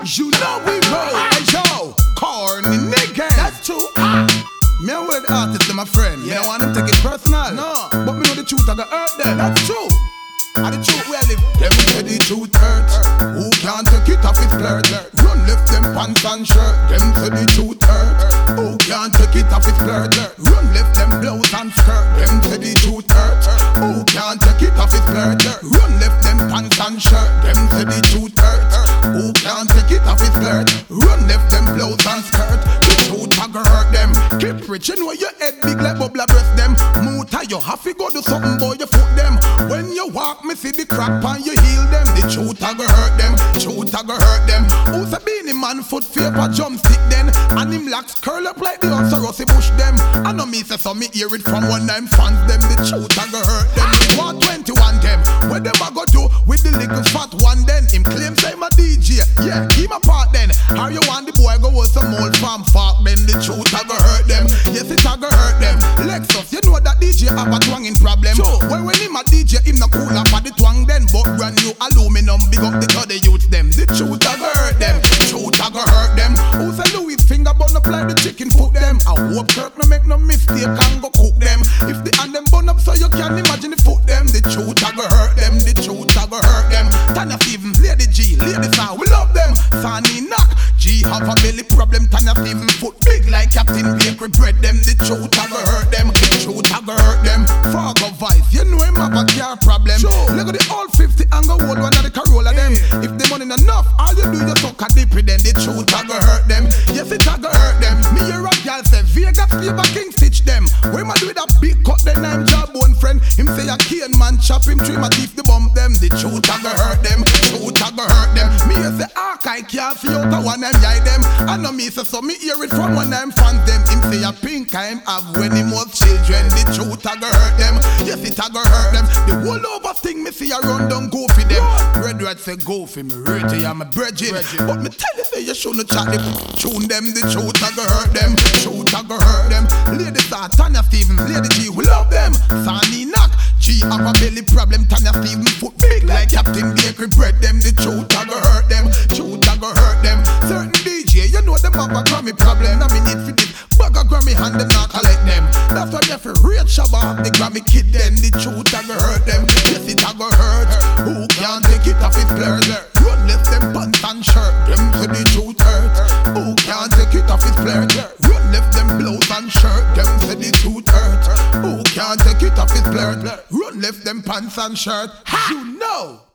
You know we roll. Hey yo, corny nigga. That's true. Me and word artist to my friend. You don't want them take it personal. No, but me know the truth I got hurt them. That's true. And the truth we live. Them say the truth hurts. Who can't take it off his flirt? Run left them pants and shirt. Them say the truth hurts. Who can't take it off his flirt? Run left them blouse and skirt. Them say the truth hurts. Who can't take it off his flirt? Run left them pants and shirt. Them say the truth hurts. Who can't take it off his flirt? Run left them blouse and skirt. The truth a go hurt them. Keep rich, you know your head big like bubble breast them. Muta you have to go do something boy you foot them. When you walk me see the crack on you heal them. The truth a go hurt them. Truth a go hurt them. Who's a beanie man foot favor jump stick then? And him locks curl up like the answer Rossi Bush them. I know me say so me hear it from one time fans them. The truth a go hurt them. 121 them. What them a go do with the little fat one then? Him claim say my DJ. Yeah, give my part then. How you want the boy go with some old farm farm then? The truth a go hurt them. Yes it a go hurt them. Lexus, you know that DJ have a twanging problem. Sure. When him a DJ, him no cool up for the twang then. But brand new aluminum, big up the other youths them. The truth a go hurt them. Truth a go hurt them. Who say Louis finger bun up like the chicken foot them? I hope Kirk no make no mistake and go cook them. If the hand them bun up so you can imagine the foot them. The truth a go hurt them. The truth a go hurt them. Tanya Stevens, Lady G, Lady Star, we love them. Sani knock, G have a belly problem. Tanya Stevens foot big like Captain Bakery bread them. The truth a go hurt them. The truth a go hurt them. Fargo Vice, you know him have a car problem. Sure. Look at the old 50 and go hold one of the Corolla them. If the money enough, all you do is suck a dip it then. The truth a go hurt them. Yes it a go hurt them. Me hear a girl say Vegas fever King stitch them. When man do with a big cut then I'm jawbone friend. Him say a cane man chop him trim a teeth the bump them. The truth a go hurt them. Truth a go hurt them. Me hear say I can't feel out of one and yai them. I know me say so me hear it from one I'm fans them. Him say a pink I'm have when him was children. The truth a go hurt them. Yes it a go hurt them. The whole over thing me see a run down go for them. Red Rat say go for me rate you I'm a virgin. But me tell you say you shouldn't chat them. Tune them. The truth a go hurt them. Truth a go hurt them. Lady Star, Tanya Stevens, Lady G, we love them. Sani knock, G have a belly problem. Tanya Stevens foot big like Captain Bakery bread them. The truth a go hurt them. Truth a go hurt them. Certain DJ, you know them have a Grammy problem. Now me need for this bag of Grammy hand them not collect them. That's why you have to rate Shabba have the Grammy kid then. The truth a go hurt them. Yes it a go hurt. Who can't take it off his flirt? Run left them pants and shirt. Them say the truth hurt. Who can't take it off his flirt? Run left them blouse and shirt. Them say the truth hurt. Who can't take it off his flirt? Run left them pants and shirt. You know.